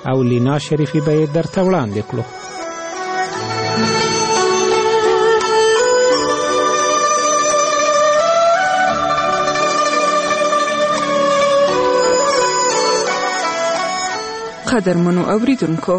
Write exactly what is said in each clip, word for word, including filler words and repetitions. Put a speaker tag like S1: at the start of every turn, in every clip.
S1: او لینا شریفي به یې درته وړاندې کړو.
S2: قدرمنو اوریدونکو،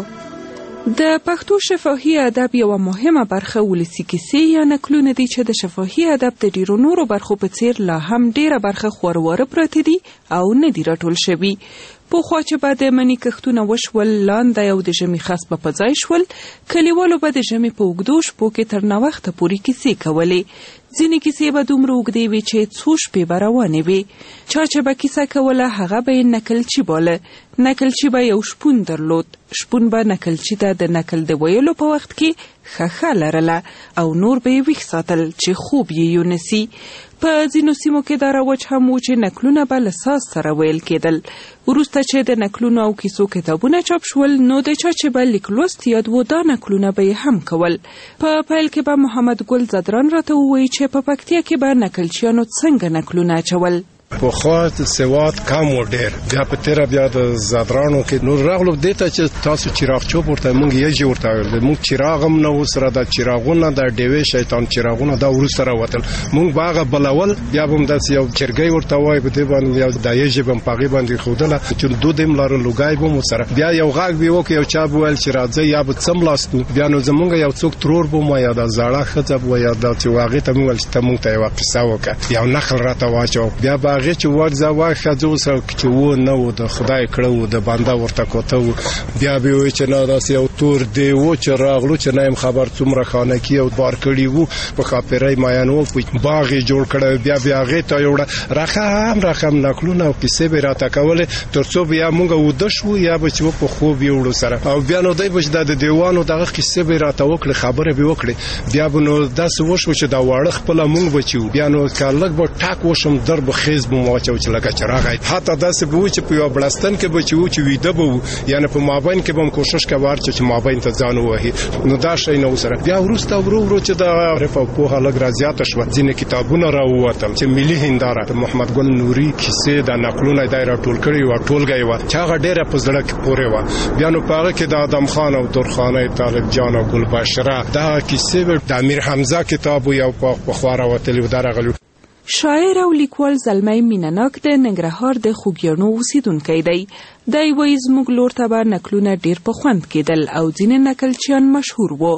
S2: د پښتو شفاهي ادب یوه مهمه برخه ولسي کیسې یا نکلونه دي چې د شفاهي ادب د ډیرو نورو برخو په څیر لا هم ډیره برخه خورواره پراته دي او نه دي راټول شوي. پخوا چې به د مني کښتونه وشول، لاندی او د ژمي خس به په ځای شول، کلیوالو به د ژمي په اوږدو شپو کې تر ناوخته پورې کیسې کولې. ځینې کیسې به دومره اوږدې وي چې څو شپې به روانې وي. چا چې به کیسه کوله هغه به یې نکلچي باله. نکلچي به یو شپون درلود. شپون به نکلچي ته د نکل د ویلو په وخت کې خخه لرله او نور به یې ویښ ساتل چې خوب یې یونسي. په ځینو سیمو کې دا رواج هم و چې نکلونه به له ساز سره ویل کېدل. وروسته چې د نکلونو او کیسو کتابونه چاپ شول، نو د چا چې به لیک لوست یاد و، دا نکلونه به یې هم کول. په پیل کې به محمد ګل زدران راته ووایي چې په پکتیا کې به نکلچیانو څنګه نکلونه اچول.
S3: پخوا سواد کم و ډیر، بیا په تیره بیا د زدرانو کې نور راغلو دې ته چې تاسو چراغچوب ورته مونږ یې جوړ ورته ویل. مونږ چراغ هم نه و سره، د چراغونه د ډیوې شیطان چراغونه دا وروسته راوتل. مونږ باغه بلول، بیا به هم داسې یو چرګۍ ورته وایي په دې باندې یو د یې ژبه هم په هغې باندې ښودله چې دود یې هم لرل، لوګی به هم ورسره. بیا یو غږ به یې وکړ، یو چا به ویل چې راځئ یا به څملاستو. بیا نو زمونږ یو څوک ترور به وم یا د زاړه ښځه به یا دا چې هغې ته مې ویل چې ته مونږ ته یوه قصه وکړه، یو نقل راته واچوه. بیا به هغې چې ورځه واښه سره چې و نه و د خدای کړه و د بنده ورته کوته و. بیا به وایي چې نه داسې یو تور دی و چې راغلو چې نه یم خبر څومره خانکي او بار کړي وو په ښاپېرۍ میین و، باغ یې جوړ کړی. بیا بیا هغې ته یې وړه رقم رقم نکلونه او کیسې به یې راته کولې تر څو بیا مونږ وده شوو یا به چې و په خوب یې وړو سره. او بیا نو دی به چې د دیوانو دغه کیسې به یې راته وکړې، خبرې به یې وکړې. بیا به نو داسې وشو چې دا واړه خپله مونږ به چې وو. بیا نو که لږ به ټاک وشم در به خیز به م واچو چې لکه چراغ حتی داسې به و چې په یوه بړستن کې به چې و چې ویده به وو، یعنې په مابین کې به هم کوشش کوه هر چې مابین ته ځان ووهي. نو دا شی نه و سره. بیا وروسته ورو ورو چې د عرف او پوهه لږ رازیاته شوه، ځینې کتابونه راووتل چې ملي هنداره د محمد ګل نوري کیسې د نقلونه دا یې راټول کړي وه، ټولګه یې وه چې هغه ډېره په زړه کې پورې وه. بیا نو په هغه کې د ادم خان او درخانۍ طالب جان او ګلبشره دغه کیسې د امیر حمزه کتاب یو پخوا راوتلي و، دا راغلي.
S2: شاعر او لیکوال زلمی مینه‌ناک د ننګرهار د خوږیاڼو اوسیدونکی دی. دی وایي زموږ لور ته به نکلونه ډېر په خوند کېدل او ځینې نکلچیان مشهور وو.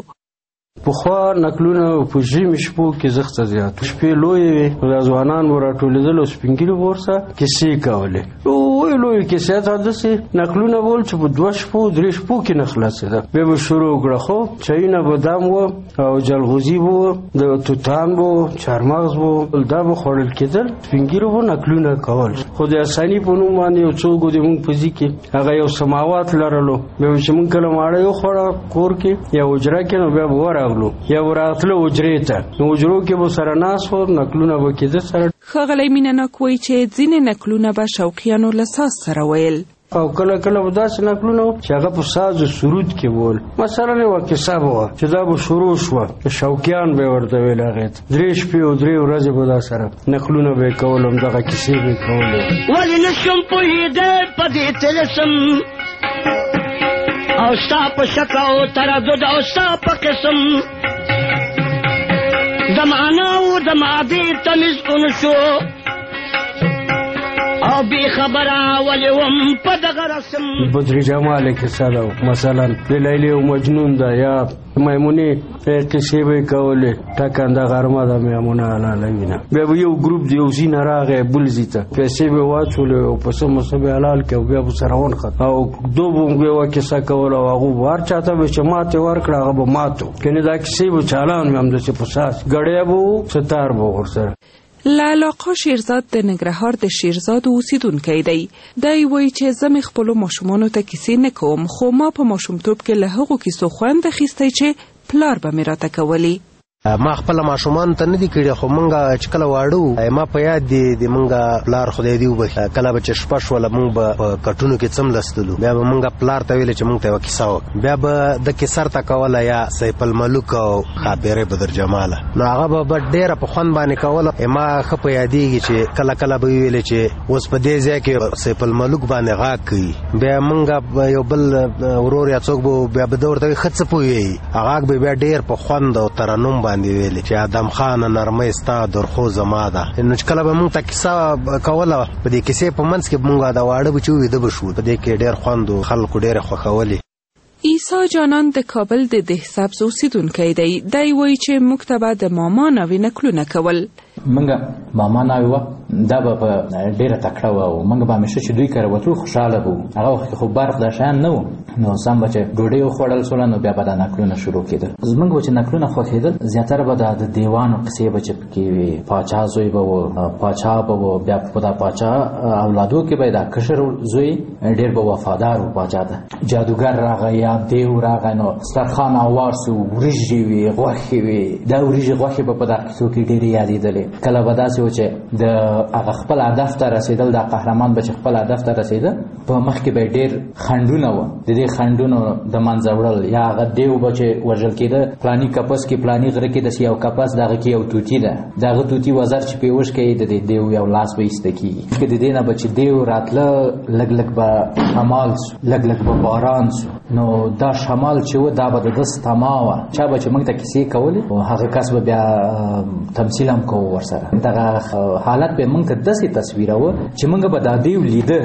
S4: پخوا نکلونه په ژمي شپو کې زښته زیات شپې لویې وې، دا ځوانان به راټولېدل او سپین ږیري به ورسره کیسې کولې. لویې لویې کیسې ته داسې نکلونه به ول چې په دوه شپو درې شپو کې نه خلاصېده. بیا به شروع کړه، خو چایونه به دم وه او جلغوزي به وه، د توتان به وه، چارمغز به وه، دا به خوړل کېدل. سپین ږیرو به نکلونه کول. خو د اساني په نوم باندې یو څوک و د مونږ په ځي کې هغه یو سماوات لرلو. بیا به چې مونږ کله ماړه یو خوړه کور کې یا حجره کې، نو بیا به ورغلو یا ورغتله حجرې ته، نو حجرو کې به سره ناست وو، نکلونه به کېده سره.
S2: ښاغلی مینه‌ناک وایي چې ځینې نکلونه به شوقیانو له ساز سره ویل
S4: او کله کله به داسې نکلونه وو چې هغه په ساز سرود کې وول. مثلا یوه کیسه به وه چې دا به شروع شوه، شوقیان به یې ورته ویل، هغې ته درې شپې او درې ورځې به دا سره نکلونه به یې کول، همدغه کیسې به یې کولې.
S5: ولې نه شم پوهېدی په دې طلسم او ستا په شک او تردد او ستا په قسم د معنا او د مادې تمیز اون شو او بی خبره ولې وم په دغه رسم.
S4: بدر جمال کیسه ده مثلا د لیلی او مجنون ده، یا میمونې کیسې به یې کولې، ټکنده غرمه ده میمونه حلاله وینه. بیا به یو ګروپ د یو ځای نه راغی بل ځای ته، پیسې به یې واچولې او پسه مسه به یې حلال کړې او بیا به سره ونښت او دو به یې یوه کیسه کوله او هغو به هر چا ته به چې ماتې ورکړه هغه به ماتو، کنې دا کیسې به چالان وي همداسې په ساز ګړی به و، ستار به ورسره.
S2: لالا آقا شیرزاد د ننګرهار د شیرزاد اوسیدونکی دی. دی وایي چې زه مې خپلو ماشومانو ته کیسې نه کوم، خو ما په ماشومتوب کې له هغو کیسو خوند اخیستی چې پلار به مې راته کولې.
S6: ما خپل ماشومان ته نه دي کړی خو مونږه چې کله واړو ما په یاد دي د مونږه پلار خدای دی وبخ کله به چې شپه شوله مونږ به کټونو کې څم لستلو بیا به مونږه پلار ته ویل چې مونږ ته وکیسا وک بیا به د کیسر تا کوله یا سیف الملوک او خاطره بدر جماله نو هغه به ډیره په خوان باندې کوله ما خپ یادېږي چې کله کله به ویل چې اوس په دې ځای کې سیف الملوک باندې غاک کوي بیا مونږه یو بل ورور یا څوک به بیا به دورته خڅ پوي هغه به بیا ډیر په خوند او ترنم باندې ویل چې ادم خان نرمه استا درخو زما ده نو چې کله به مونږ ته کیسه کوله په دې کیسې په منځ کې مونږه دا واړه بچو وې د بشو په دې کې ډیر خوند او خلکو ډیر خوښولي.
S2: عیسی جانان د کابل د دهسبز اوسیدونکی دی. دی وایي چې موږ ته به د ماما ناوې نکلونه کول.
S7: منګه ماما ناوې وه دا به په ډېره تکړه وه او موږ به همیشه چې دوی کره وتلو خوشحاله به وو. هغه وخت کې خو برق دا شیان نه وو نو سم به چې ډوډۍ وخوړل سوله نو بیا به دا نکلونه شروع کېدل. زموږ به چې نکلونه خوښېدل زیاتره به دا د دیوانو قصې به چې پکې وي. پاچا زوی به و پاچا به و بیا په دا پاچا اولادو کې به دا کشر زوی ډېر به وفادار و پاچا ته. جادوګر راغی یا دیو راغی نو سترخان اوار سو وریژې وي غوښې وي دا وریژې غوښې به په دا کیسو کې ډېرې یادېدلې. کله به داسې و چې د هغه خپل هدف ته رسېدل دا قهرمان به چې خپل هدف ته رسېده په مخ کې به ډېر خنډونه وه د دې خنډونو د منځه وړل یا هغه دیو به چې وژل کېده پلاني کپس کې پلاني غره کې داسې یو کپس د هغه کې یو توتي ده د هغه توتي وزر چې پې وشکوي د دې دیو یو لاس به ایسته کېږي که د دې نه به چې دیو راتله لږ لږ به شمال سو لږ لږ به باران سو نو دا شمال چې و دا به د ده سپما وه چا به چې موږ ته کیسې کولې هغه کس به بیا تمثیل هم کوو ورسره دغه حالت به موږ ته داسې تصویروه چې موږ به دا دیو لیده.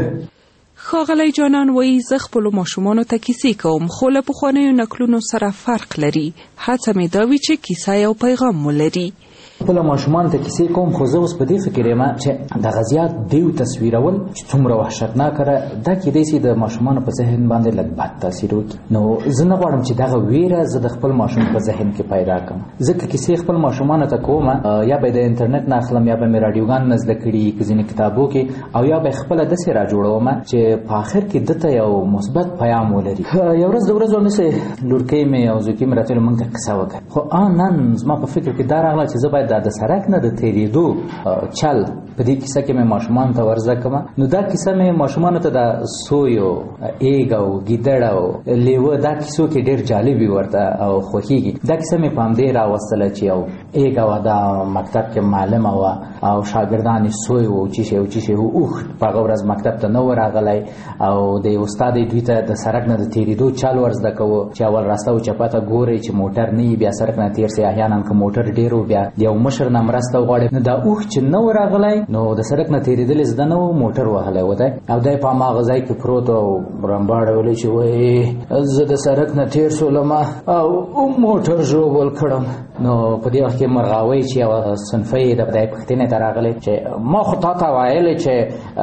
S2: ښاغلی جانان وایي زه خپلو ماشومانو ته کیسې کوم خو له پخوانیو نکلونو سره فرق لري. هڅه مې دا وي چې کیسه یو پیغام ولري.
S7: خپلو ماشومانو ته کیسې کوم خو زه اوس په دې فکر یم چې دغه زیات دیو تصویرول چې څومره وحشتناکه دا کیدای شي د ماشومانو په ذهن باندې لږ بد تاثیر وکړي. نو زه نه غواړم چې دغه ویره زه د خپل ماشوم په ذهن کې پیدا کړم. زه که کیسې خپل ماشومانو ته کوم یا به د انټرنیټ نه اخلم یا به مې راډیوګان نه زده کړي که ځینې کتابو کې او یا به خپله داسې را جوړوم چې په آخر کې دته یو مثبت پیام ولري. یو ورځ د ورځو همداسې لورکۍ مې او زوکۍ مې راته ویل موږ ته کیسه وکړه خو نن زما په فکر کې دا راغله چې زه باید دا د سرک نه د تېرېدو چل په دې کیسه کې مې ماشومانو ته ورزده کړم. نو دا کیسه مې ماشومانو ته د سوی او ایږ او ګیدړ او لیوه دا کیسو کې ډېر جالب وي ورته او خوښېږي. دا کیسه مې په همدې راوستله چې یو ایږ وه دا مکتب کې معلمه وه او شاګردان یې سوی و چې شی او چې شی و اوښ په هغه ورځ مکتب ته نه و راغلی او د استاد یې دوی ته د سړک نه د تېرېدو چل ورزده کوو چې اول راسته او چپه ته ګورئ چې موټر نه وي بیا سړک نه تېر سي احیانا که موټر ډېر و بیا د یو مشر نه مرسته وغواړئ نو دا اوښ چې نه و راغلی نو د سړک نه تېرېدل یې زده نه و موټر وهلی و دی او دی په هماغه ځای کې پروت او رمباړه ویلی چې وایي زه د سړک نه تېر شولم او موټر ژوبل کړم. نو په دې وخت کې مرغاوۍ چې یوه صنفۍ د خدای پوښتنې ته راغلی چې ما خو تا ته ویلې چې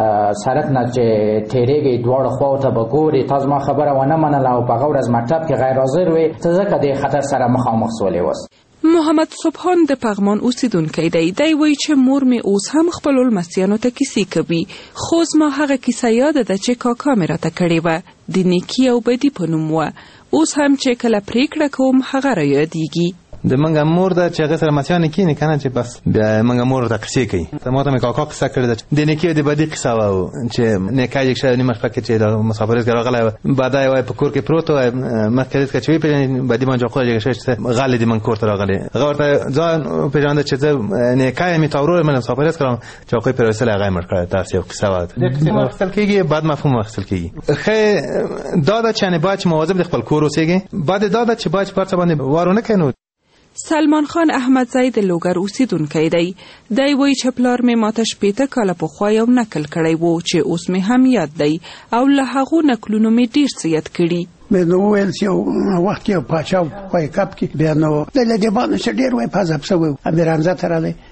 S7: سړک نه چې تېرېږئ دواړو خواو ته به ګورې تا زما خبره ونه منله او په هغه ورځ مکتب کې غیر حاضر وې ته ځکه دې خطر سره مخامخ سولې اوس.
S2: محمد سبحان د پغمان اوسیدونکی دی. دی وایي چې مور مې اوس هم خپلو لمسیانو ته کیسې کوي خو زما هغه کیسه یاده ده چې کاکا مې راته کړې وه د نیکي او بدي په نوم وه. اوس هم چې کله پرېکړه کوم هغه را یادېږي.
S8: د منګه مور ده چې هغه سره مسیان کینی کنه چې بس بیا منګه مور ته قصې کوي. ما ته مې کاکا قصه کړې ده د نیکی د بدی قصه و چې نیکای یک شای نیمه شپه کې چې د مسافرت راغلی بعدای وای په کور کې پروت و مخکې کې چې په بدی ما جوړ کړی چې غالي د من کور ته راغلی هغه ورته ځان پیژاند چې نیکای می تورور من مسافرت کړم چې کوی پر وسله هغه مر کړی تاسو یو قصه و د قصه مخصل کېږي بعد مفهوم مخصل کېږي. خې دا د چانه باج مواظب د خپل کور اوسېږي بعد دا د چې باج پرڅ باندې وارونه کینو.
S2: سلمان خان احمدزی د لوګر اوسیدونکی دی. دی وایي چې پلار مې ماته شپېته کاله پخوا یو نکل کړی و چې اوس مې هم یاد دی او له هغو نکلونو مې ډېر څه یاد کړي.
S9: مې نو ویل چې یو وخت یو پاچا په کپ کې بیا نو د دې باندې چې ډېر وای په ځب سوی امیرانزه ته راغلی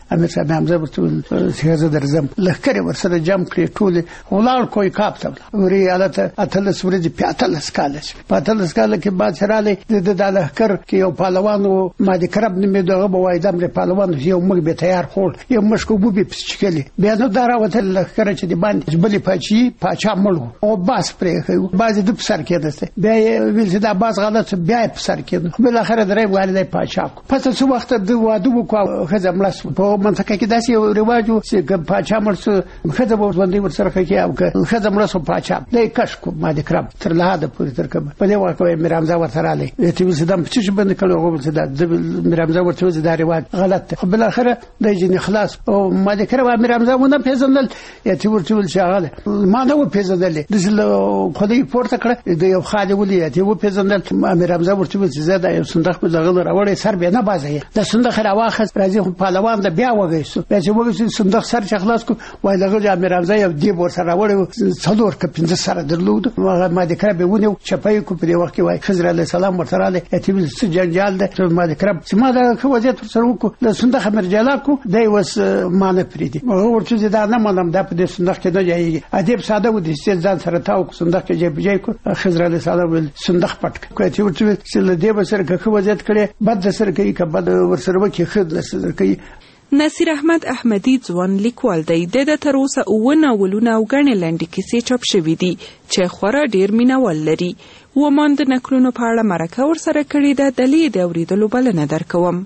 S9: امیر صاحب حمزه ورته سیاست درځم لخر ورسره جام کړی ټول ولال کوی کاپ ته وري حالت اتلس ورځې پیاتلس کال پیاتلس کال کې بعد شراله د د لخر کې یو پهلوان او ما د کرب نیمه دغه بوای دمر پهلوان یو موږ به تیار خور یو مشکو بو به پچکلی بیا نو دراوته لخر چې د باندې بلی پاچی پاچا مړو او باس پرې باز د سر کې دسته بیا ویل چې دا باز غلط بیا په سر کې بل اخر درې والدای پاچا پس څو وخت د واده وکړو خزه ملس په منطقه کې داسې یو رواجو چې پاچا مرسو خزه وو باندې ورسره کې او خزه ملس پاچا د کش کو ما د کرب تر لاده پورې تر کبه په دې وخت میرامزا ورته رالی ته وسه دم چې باندې کړو غو څه د میرامزا ورته وسه دا رواج غلط بل اخر د جن خلاص او ما د کرب میرامزا ونه پیژندل ته ورته ول شغله ما نه و پیژندل د خدای پورته کړ د یو خاله ولې ته و پیژندل میرامزا ورته وسه زده یو صندوق په دغه راوړې سر به نه بازه د صندوق راواخذ راځي خو پهلوان د بیا وګیسو بیا چې وګیسو صندوق سر چخلاص کو وای دغه میرامزا یو دی ور سره راوړې څلور ک پنځه سره درلود ما د کرب ونه چپای کو په وخت کې وای خضر علی السلام ورته رااله ته ول جنجال ده ما د کرب چې ما د وضعیت سره وکړو د صندوق مرجاله کو دی وس مانه پریدي ورته دا نه مانم د په صندوق کې نه جایي ادب ساده و دي چې ځان سره تاو صندوق کې جيب جای کو خضر علی السلام ول صندوق پټ کو ته ورته چې له دې بسر که وضعیت کړي بد سره کوي که بد ورسره وکي خد لسر کوي.
S2: نصیر احمد احمدی ځوان لیکوال دی د تر اوسه اوونه ولونه او غنې لنډې کیسې چاپ شوې دي چې خورا ډیر مینوال لري و مان د نکلونو په اړه مرکه ورسره کړې ده د لید اوریدلو بلنه درکوم.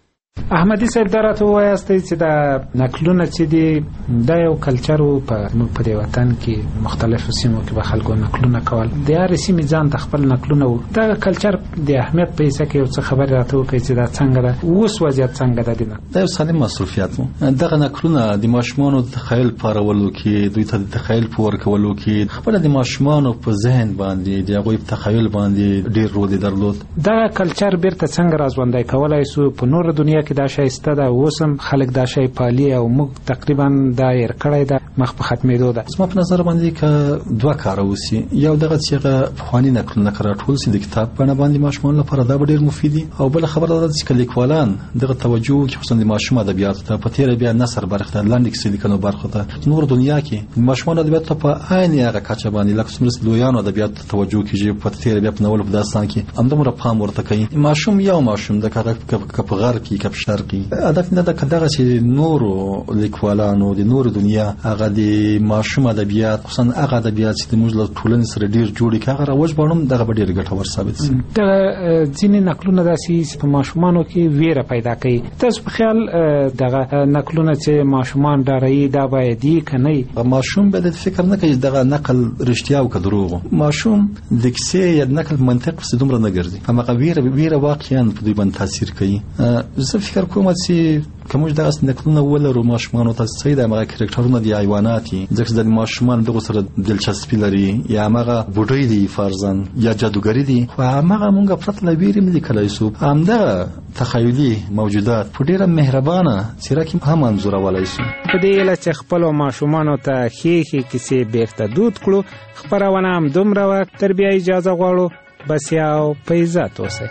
S1: احمدی صاحب درته وایاست چې دا نکلونه چې دی د یو کلچر په موږ په وطن کې مختلفو سیمو کې به خلکو نکلونه کول د هر سیمې ځان د خپل نکلونه دا کلچر د اهمیت په حساب کې یو څه خبر راته وکړي چې دا څنګه ده اوس وضعیت څنګه ده دینه
S10: دا یو سالم مصرفیات مو دغه نکلونه د ماشومانو د تخیل پارولو کې دوی ته د تخیل پور کولو کې خپل د ماشومانو په ذهن باندې د هغوی په تخیل باندې ډیر رول درلود.
S1: دا کلچر بیرته څنګه راځوندای کولای سو په نور دنیا کې دا شایسته ده اوسم خلک دا شای پالي او موږ تقریبا دا ير کړی ده مخ په ختمېدو ده.
S10: زما په نظر باندې ک دوه کار وسی یو دغه چې خواني نکلونه کراټول سي د کتاب په باندې ماشومان لپاره دا ډیر مفید دي او بل خبره ده چې لیکوالان دغه توجه کې خصوصا د ماشوم ادبیات ته په تیر بیا نثر برخه لاندې کې لیکنو برخه ته نور دنیا کې ماشومان ادبیات ته په عین هغه کچه باندې لکه څومره لویانو ادبیات ته توجه کیږي په تیر بیا په نول په داستان کې اندمره پام ورته کوي ماشوم یو ماشوم د کپ غر کې کپ شرقي هدف نه ده کداغه چې نورو لیکوالانو د نورو دنیا هغه د ماشوم ادبیات خصوصا هغه ادبیات چې د موږ له ټولنې سره ډیر جوړي کاغه راوځ بڼم دغه ډیر ګټور ثابت شي.
S1: د ځینې نکلونه داسې په ماشومانو کې ویره پیدا کوي. تاسو په خیال دغه نکلونه چې ماشومان ډاري دا باید دي کنه
S10: ماشوم به د فکر نه کوي دغه نقل رښتیا او کدروغ ماشوم د کیسې یا نقل منطق څه دومره نه ګرځي هغه ویره ویره واقعا په دوی باندې تاثیر کوي. زه فکر کوم چې کومج دغه نکلونه ولرو ماشومان ته سید هغه کریکټرونه دی حیواناتي ځکه د ماشومان دغه سره دلچسپي لري یا هغه بوډۍ دی فرزن یا جادوګری دی خو هغه مونږه پرت لویری ملي کلای سو همدغه تخیلی موجودات په ډیره مهربانه سره کې هم منظور ولای سو
S1: په دې لچ خپل ماشومان ته خېخې کیسې بیرته دود کړو خبرونه هم دومره وخت تربیه اجازه غواړو بس یاو پیزات اوسه.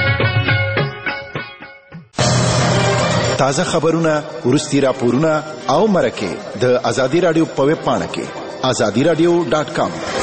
S11: تازه خبرونه ورستي راپورونه او مرکه د ازادي رادیو په ویب پاڼه کې azadi radio dot com